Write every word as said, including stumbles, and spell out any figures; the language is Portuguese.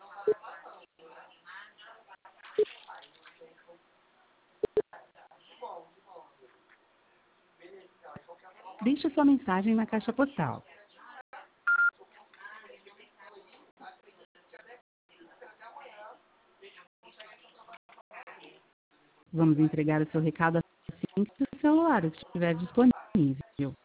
Deixe sua mensagem na caixa postal. Vamos entregar o seu recado assim que o celular estiver disponível.